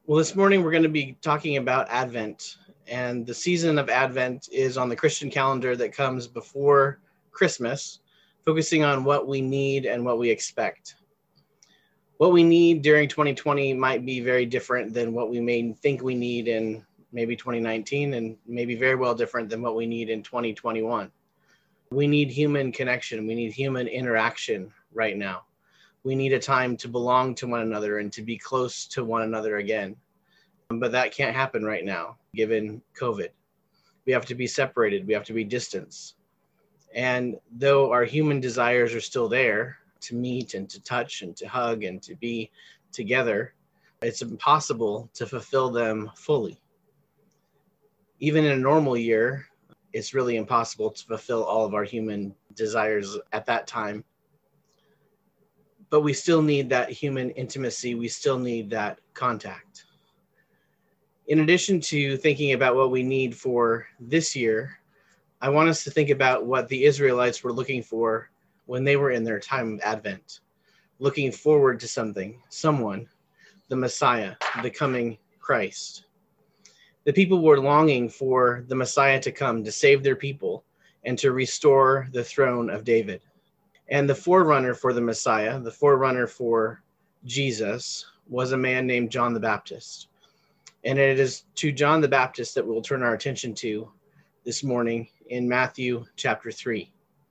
Well, this morning we're going to be talking about Advent, and the season of Advent is on the Christian calendar that comes before Christmas, focusing on what we need and what we expect. What we need during 2020 might be very different than what we may think we need in maybe 2019, and maybe very well different than what we need in 2021. We need human connection. We need human interaction right now. We need a time to belong to one another and to be close to one another again. But that can't happen right now, given COVID. We have to be separated. We have to be distanced. And though our human desires are still there to meet and to touch and to hug and to be together, it's impossible to fulfill them fully. Even in a normal year, it's really impossible to fulfill all of our human desires at that time. But we still need that human intimacy. We still need that contact. In addition to thinking about what we need for this year, I want us to think about what the Israelites were looking for when they were in their time of Advent, looking forward to something, someone, the Messiah, the coming Christ. The people were longing for the Messiah to come to save their people and to restore the throne of David. And the forerunner for the Messiah, the forerunner for Jesus, was a man named John the Baptist. And it is to John the Baptist that we'll turn our attention to this morning in Matthew chapter 3.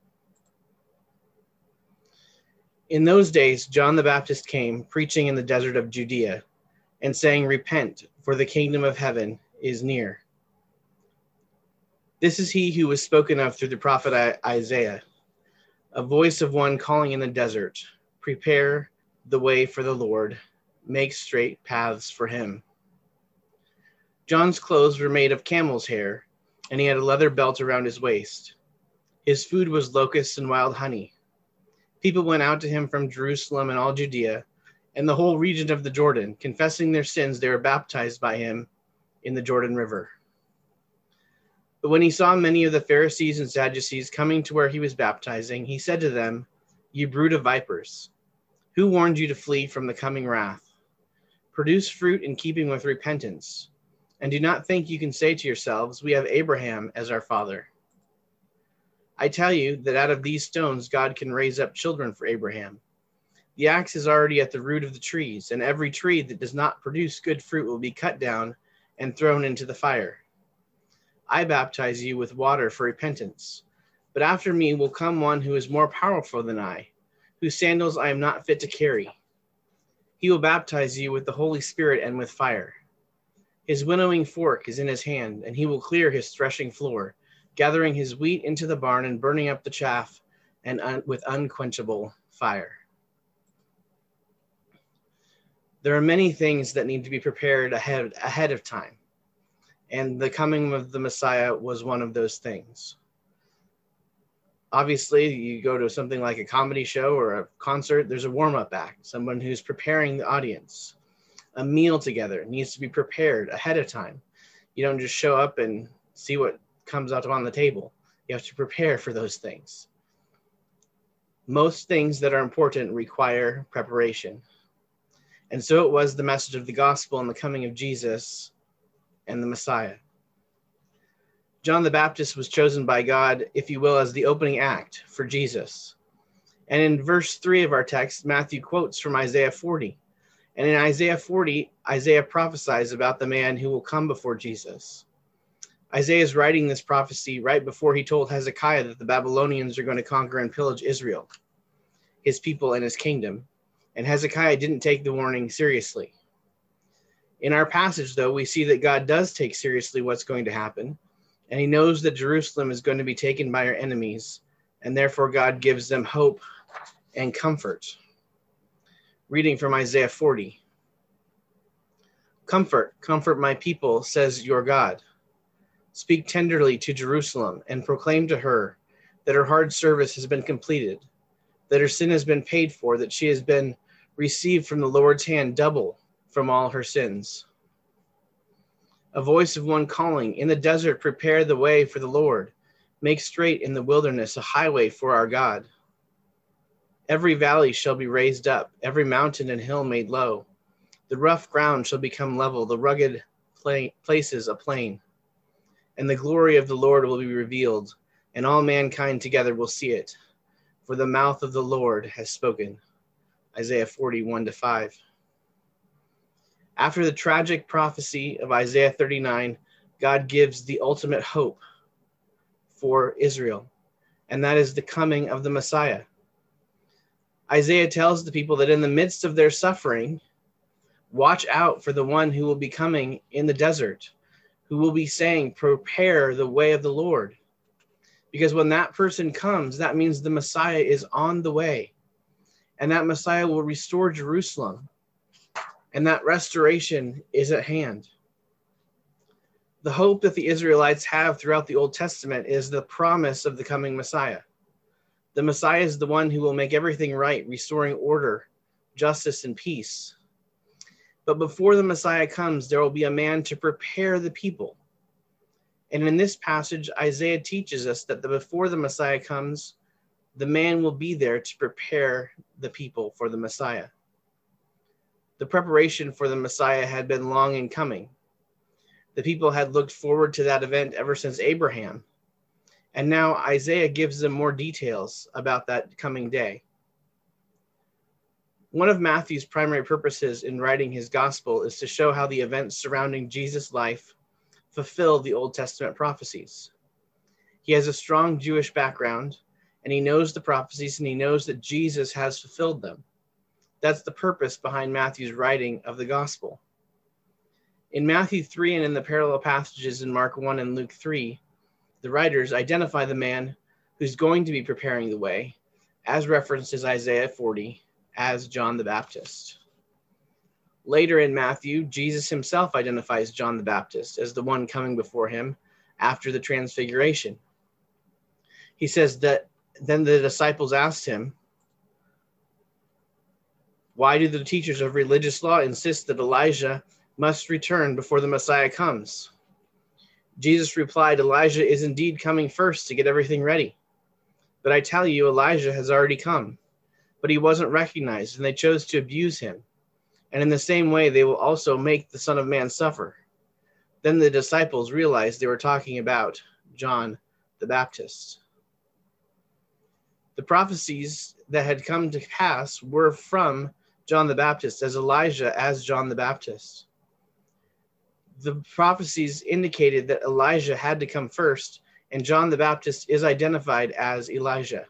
In those days, John the Baptist came preaching in the desert of Judea and saying, "Repent, for the kingdom of heaven is near." This is he who was spoken of through the prophet Isaiah, a voice of one calling in the desert, "Prepare the way for the Lord, make straight paths for him." John's clothes were made of camel's hair, and he had a leather belt around his waist. His food was locusts and wild honey. People went out to him from Jerusalem and all Judea and the whole region of the Jordan. Confessing their sins, they were baptized by him in the Jordan River. But when he saw many of the Pharisees and Sadducees coming to where he was baptizing, he said to them, "You brood of vipers, who warned you to flee from the coming wrath? Produce fruit in keeping with repentance. And do not think you can say to yourselves, 'We have Abraham as our father.' I tell you that out of these stones God can raise up children for Abraham. The axe is already at the root of the trees, and every tree that does not produce good fruit will be cut down and thrown into the fire. I baptize you with water for repentance, but after me will come one who is more powerful than I, whose sandals I am not fit to carry. He will baptize you with the Holy Spirit and with fire. His winnowing fork is in his hand, and he will clear his threshing floor, gathering his wheat into the barn and burning up the chaff with unquenchable fire." There are many things that need to be prepared ahead of time, and the coming of the Messiah was one of those things. Obviously, you go to something like a comedy show or a concert, there's a warm-up act, someone who's preparing the audience. A meal together needs to be prepared ahead of time. You don't just show up and see what comes out on the table. You have to prepare for those things. Most things that are important require preparation. And so it was the message of the gospel and the coming of Jesus and the Messiah. John the Baptist was chosen by God, if you will, as the opening act for Jesus. And in verse 3 of our text, Matthew quotes from Isaiah 40. And in Isaiah 40, Isaiah prophesies about the man who will come before Jesus. Isaiah is writing this prophecy right before he told Hezekiah that the Babylonians are going to conquer and pillage Israel, his people and his kingdom. And Hezekiah didn't take the warning seriously. In our passage, though, we see that God does take seriously what's going to happen, and he knows that Jerusalem is going to be taken by our enemies, and therefore God gives them hope and comfort. Reading from Isaiah 40. "Comfort, comfort my people, says your God. Speak tenderly to Jerusalem and proclaim to her that her hard service has been completed, that her sin has been paid for, that she has been received from the Lord's hand double from all her sins. A voice of one calling, in the desert, prepare the way for the Lord. Make straight in the wilderness a highway for our God. Every valley shall be raised up, every mountain and hill made low. The rough ground shall become level, the rugged places a plain. And the glory of the Lord will be revealed, and all mankind together will see it. For the mouth of the Lord has spoken. Isaiah 41-5. After the tragic prophecy of Isaiah 39, God gives the ultimate hope for Israel, and that is the coming of the Messiah. Isaiah tells the people that in the midst of their suffering, watch out for the one who will be coming in the desert, who will be saying, prepare the way of the Lord. Because when that person comes, that means the Messiah is on the way. And that Messiah will restore Jerusalem. And that restoration is at hand. The hope that the Israelites have throughout the Old Testament is the promise of the coming Messiah. The Messiah is the one who will make everything right, restoring order, justice, and peace. But before the Messiah comes, there will be a man to prepare the people. And in this passage, Isaiah teaches us that before the Messiah comes, the man will be there to prepare the people for the Messiah. The preparation for the Messiah had been long in coming. The people had looked forward to that event ever since Abraham. And now Isaiah gives them more details about that coming day. One of Matthew's primary purposes in writing his gospel is to show how the events surrounding Jesus' life fulfill the Old Testament prophecies. He has a strong Jewish background, and he knows the prophecies, and he knows that Jesus has fulfilled them. That's the purpose behind Matthew's writing of the gospel. In Matthew 3 and in the parallel passages in Mark 1 and Luke 3, the writers identify the man who's going to be preparing the way, as referenced in Isaiah 40, as John the Baptist. Later in Matthew, Jesus himself identifies John the Baptist as the one coming before him after the transfiguration. He says that then the disciples asked him, why do the teachers of religious law insist that Elijah must return before the Messiah comes? Jesus replied, Elijah is indeed coming first to get everything ready. But I tell you, Elijah has already come, but he wasn't recognized, and they chose to abuse him. And in the same way, they will also make the Son of Man suffer. Then the disciples realized they were talking about John the Baptist. The prophecies that had come to pass were from John the Baptist, as Elijah as John the Baptist. The prophecies indicated that Elijah had to come first, and John the Baptist is identified as Elijah.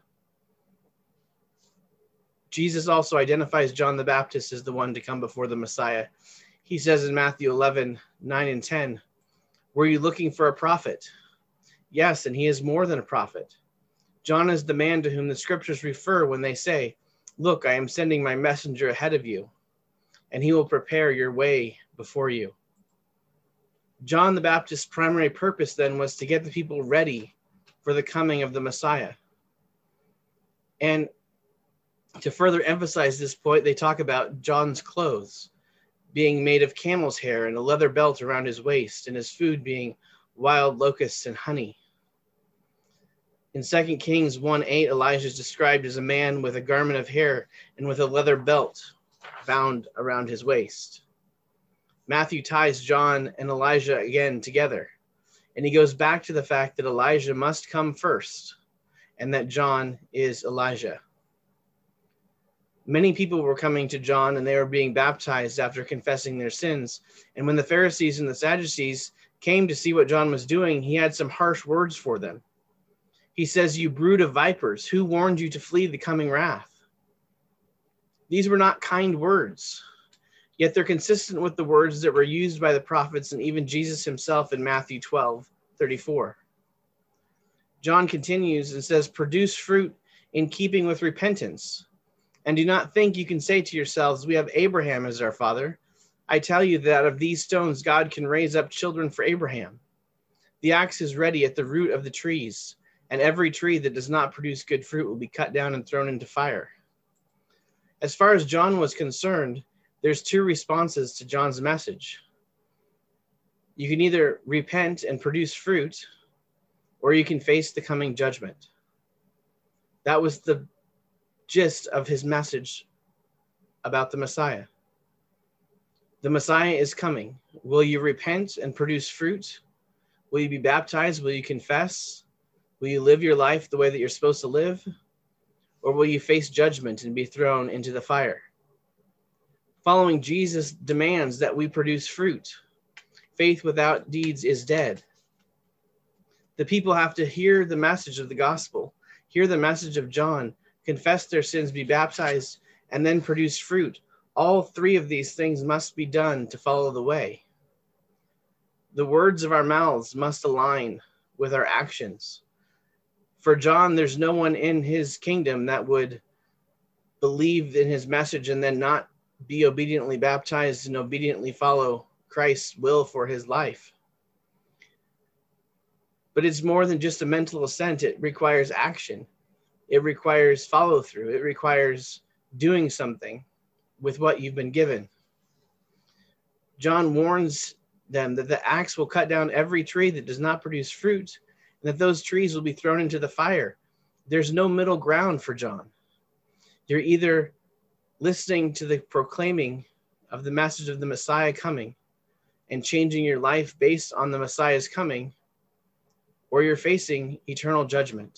Jesus also identifies John the Baptist as the one to come before the Messiah. He says in Matthew 11, 9 and 10, were you looking for a prophet? Yes, and he is more than a prophet. John is the man to whom the scriptures refer when they say, look, I am sending my messenger ahead of you, and he will prepare your way before you. John the Baptist's primary purpose then was to get the people ready for the coming of the Messiah. And to further emphasize this point, they talk about John's clothes being made of camel's hair and a leather belt around his waist, and his food being wild locusts and honey. In 2 Kings 1:8, Elijah is described as a man with a garment of hair and with a leather belt bound around his waist. Matthew ties John and Elijah again together, and he goes back to the fact that Elijah must come first and that John is Elijah. Many people were coming to John and they were being baptized after confessing their sins. And when the Pharisees and the Sadducees came to see what John was doing, he had some harsh words for them. He says, you brood of vipers, who warned you to flee the coming wrath? These were not kind words, yet they're consistent with the words that were used by the prophets and even Jesus himself in Matthew 12:34. John continues and says, produce fruit in keeping with repentance. And do not think you can say to yourselves, we have Abraham as our father. I tell you that out of these stones, God can raise up children for Abraham. The axe is ready at the root of the trees, and every tree that does not produce good fruit will be cut down and thrown into fire. As far as John was concerned, there's two responses to John's message. You can either repent and produce fruit, or you can face the coming judgment. That was the gist of his message about the Messiah. The Messiah is coming. Will you repent and produce fruit? Will you be baptized? Will you confess? Will you live your life the way that you're supposed to live? Or will you face judgment and be thrown into the fire? Following Jesus demands that we produce fruit. Faith without deeds is dead. The people have to hear the message of the gospel, hear the message of John, confess their sins, be baptized, and then produce fruit. All three of these things must be done to follow the way. The words of our mouths must align with our actions. For John, there's no one in his kingdom that would believe in his message and then not be obediently baptized and obediently follow Christ's will for his life. But it's more than just a mental assent. It requires action. It requires follow through. It requires doing something with what you've been given. John warns them that the axe will cut down every tree that does not produce fruit, and that those trees will be thrown into the fire. There's no middle ground for John. You're either listening to the proclaiming of the message of the Messiah coming and changing your life based on the Messiah's coming, or you're facing eternal judgment.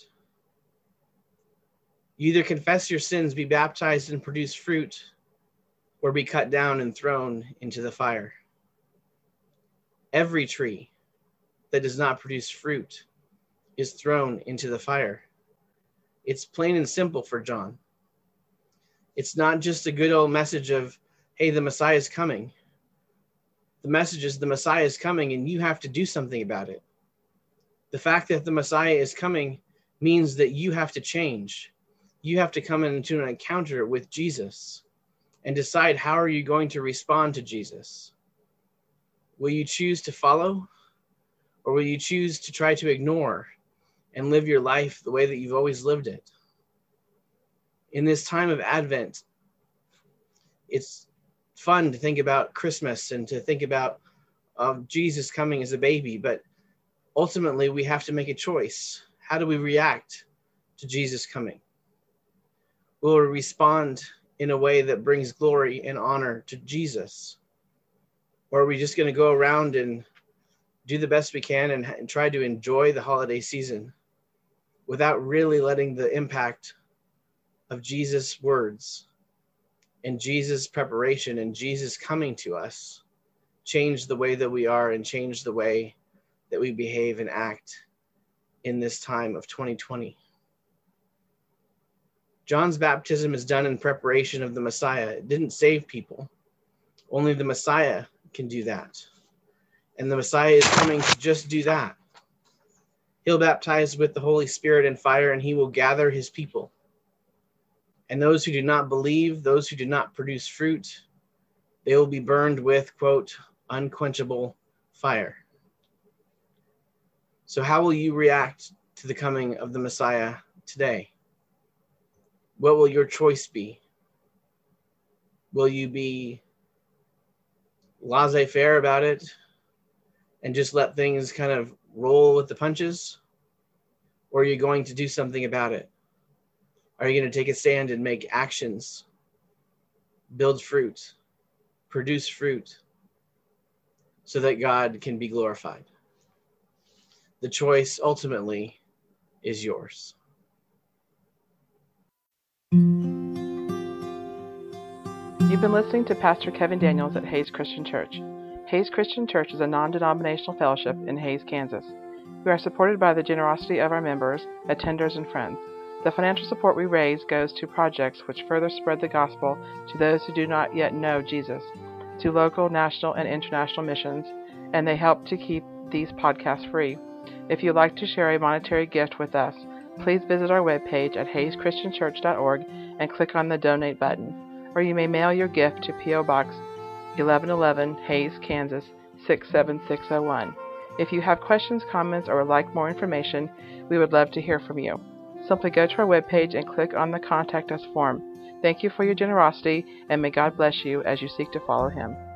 You either confess your sins, be baptized, and produce fruit, or be cut down and thrown into the fire. Every tree that does not produce fruit is thrown into the fire. It's plain and simple for John. It's not just a good old message of, hey, the Messiah is coming. The message is the Messiah is coming and you have to do something about it. The fact that the Messiah is coming means that you have to change. You have to come into an encounter with Jesus and decide how are you going to respond to Jesus. Will you choose to follow, or will you choose to try to ignore and live your life the way that you've always lived it? In this time of Advent, it's fun to think about Christmas and to think about Jesus coming as a baby, but ultimately we have to make a choice. How do we react to Jesus coming? Will we respond in a way that brings glory and honor to Jesus? Or are we just going to go around and do the best we can and try to enjoy the holiday season without really letting the impact of Jesus' words and Jesus' preparation and Jesus coming to us change the way that we are and change the way that we behave and act in this time of 2020? John's baptism is done in preparation of the Messiah. It didn't save people. Only the Messiah can do that. And the Messiah is coming to just do that. He'll baptize with the Holy Spirit and fire, and he will gather his people. And those who do not believe, those who do not produce fruit, they will be burned with, quote, unquenchable fire. So how will you react to the coming of the Messiah today? What will your choice be? Will you be laissez-faire about it and just let things kind of roll with the punches? Or are you going to do something about it? Are you going to take a stand and make actions, build fruit, produce fruit, so that God can be glorified? The choice ultimately is yours. You've been listening to Pastor Kevin Daniels at Hays Christian Church. Hays Christian Church is a non-denominational fellowship in Hays, Kansas. We are supported by the generosity of our members, attenders, and friends. The financial support we raise goes to projects which further spread the gospel to those who do not yet know Jesus, to local, national, and international missions, and they help to keep these podcasts free. If you'd like to share a monetary gift with us, please visit our webpage at hayschristianchurch.org and click on the Donate button. Or you may mail your gift to P.O. Box 1111, Hays, Kansas 67601. If you have questions, comments, or would like more information, we would love to hear from you. Simply go to our webpage and click on the Contact Us form. Thank you for your generosity, and may God bless you as you seek to follow Him.